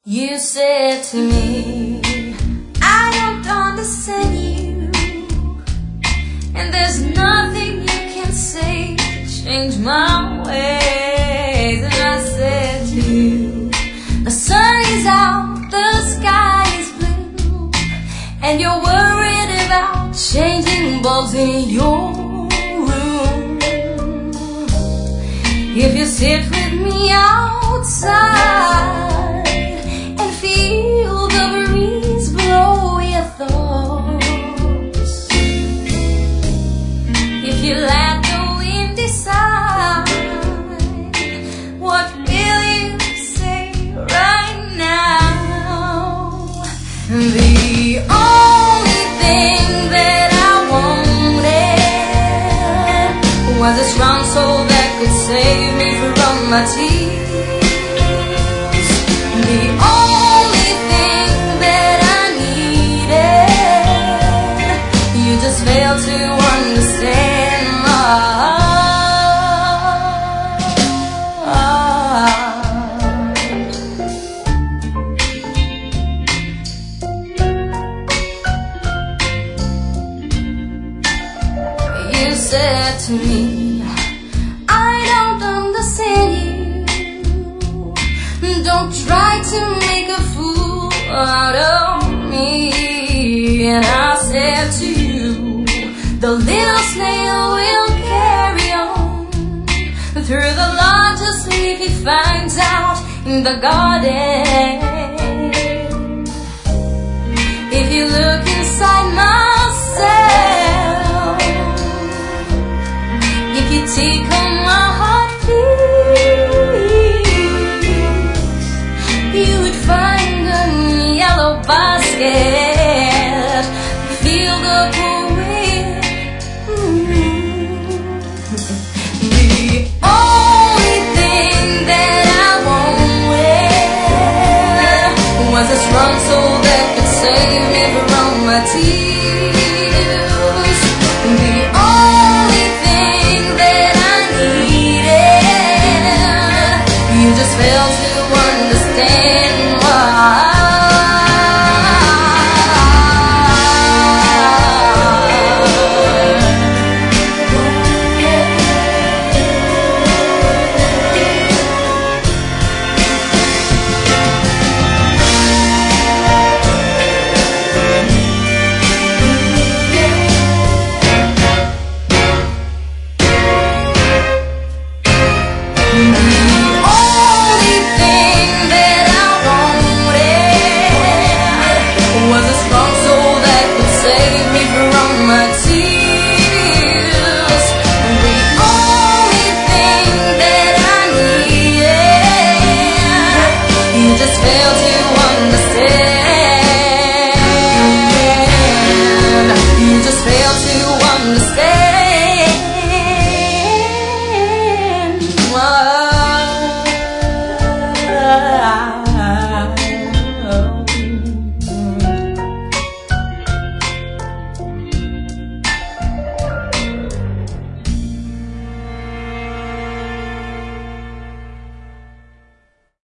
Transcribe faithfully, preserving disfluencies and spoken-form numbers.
You said to me, I don't understand you, and there's nothing you can say to change my ways. And I said to you, the sun is out, the sky is blue, and you're worried about changing bulbs in your room. If you sit with me outside and feel the breeze blow your thoughts, if you let the wind decide, what will you say right now? The only thing that I wanted was a strong soul that could save me from my tears. The only thing that I needed, you just failed to understand my heart. You said to me, don't try to make a fool out of me. And I said to you, the little snail will carry on through the largest leaf he finds out in the garden. If you look inside myself, if you tickle my heartbeat, you would find a yellow basket. Feel the cool wind. Mm-hmm. The only thing that I wanted was a strong soul that could save me from my tears. The only thing that I needed, you just failed to understand.